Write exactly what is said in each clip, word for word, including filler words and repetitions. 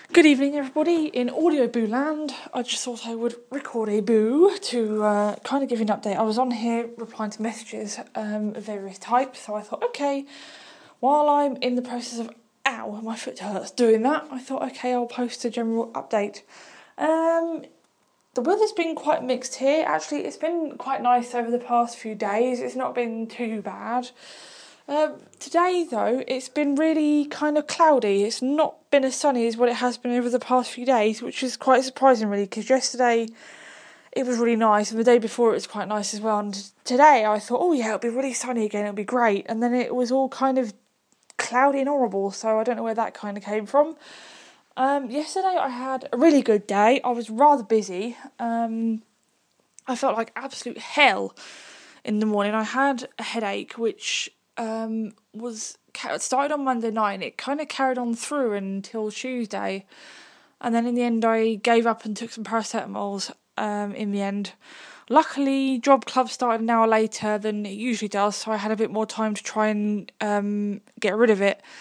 Good evening, everybody. In Audio Boo Land, I just thought I would record a boo to uh, kind of give you an update. I was on here replying to messages um, of various types, so I thought, okay, while I'm in the process of, ow, my foot hurts, doing that, I thought, okay, I'll post a general update. Um, the weather's been quite mixed here. Actually, it's been quite nice over the past few days. It's not been too bad. Um, today, though, it's been really kind of cloudy. It's not been as sunny as what it has been over the past few days, which is quite surprising, really, because yesterday it was really nice, and the day before it was quite nice as well. And today I thought, oh yeah, it'll be really sunny again, it'll be great. And then it was all kind of cloudy and horrible, so I don't know where that kind of came from. Um, yesterday I had a really good day. I was rather busy. Um, I felt like absolute hell in the morning. I had a headache, which... Um, was it started on Monday night and it kind of carried on through until Tuesday, and then in the end I gave up and took some paracetamols um, in the end. Luckily, Job Club started an hour later than it usually does, so I had a bit more time to try and um, get rid of it.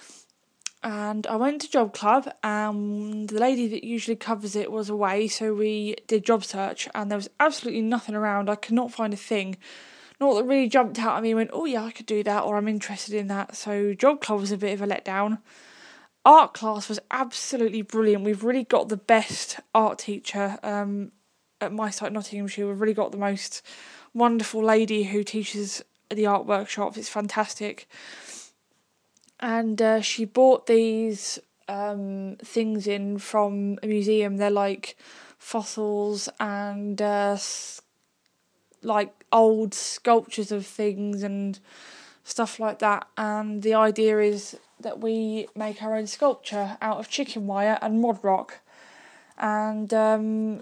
And I went to Job Club, and the lady that usually covers it was away, so we did job search, and there was absolutely nothing around. I could not find a thing. Not that really jumped out at me and went, oh yeah, I could do that, or I'm interested in that. So Job Club was a bit of a letdown. Art class was absolutely brilliant. We've really got the best art teacher um, at my site, Nottinghamshire. We've really got the most wonderful lady who teaches the art workshops. It's fantastic. And uh, she bought these um, things in from a museum. They're like fossils and uh, like old sculptures of things and stuff like that, and the idea is that we make our own sculpture out of chicken wire and mod rock. And um,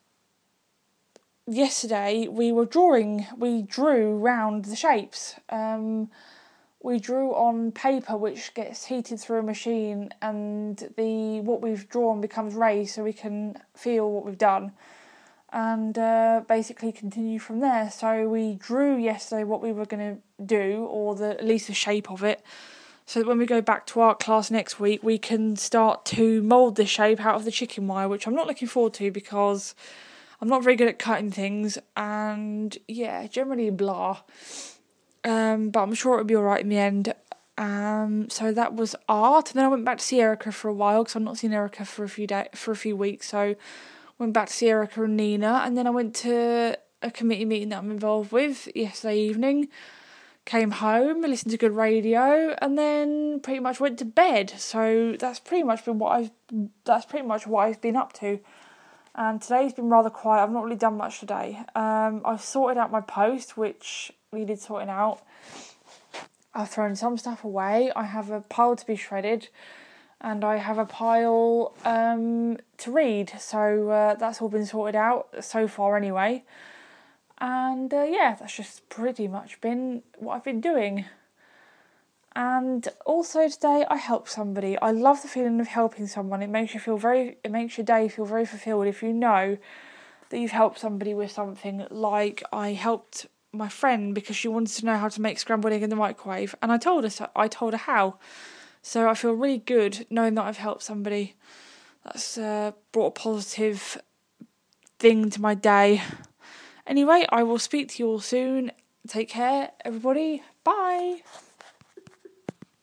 yesterday we were drawing, we drew round the shapes. Um, we drew on paper which gets heated through a machine, and the what we've drawn becomes raised so we can feel what we've done. And uh, basically continue from there. So we drew yesterday what we were going to do, or the at least the shape of it, so that when we go back to art class next week, we can start to mould the shape out of the chicken wire, which I'm not looking forward to because I'm not very good at cutting things, and yeah, generally blah. Um, but I'm sure it'll be alright in the end. Um, so that was art, and then I went back to see Erica for a while because I've not seen Erica for a few days, for a few weeks. So went back to see Erica and Nina, and then I went to a committee meeting that I'm involved with yesterday evening, came home, listened to good radio, and then pretty much went to bed. So that's pretty much been what I've that's pretty much what I've been up to. And today's been rather quiet. I've not really done much today. Um, I've sorted out my post, which needed sorting out. I've thrown some stuff away. I have a pile to be shredded, and I have a pile um, to read, so uh, that's all been sorted out so far anyway. And uh, yeah, that's just pretty much been what I've been doing. And also today I helped somebody. I love the feeling of helping someone. It makes you feel very, it makes your day feel very fulfilled if you know that you've helped somebody with something. Like I helped my friend because she wanted to know how to make scrambled egg in the microwave, and I told her so, I told her how. So I feel really good knowing that I've helped somebody. That's uh, brought a positive thing to my day. Anyway, I will speak to you all soon. Take care, everybody. Bye.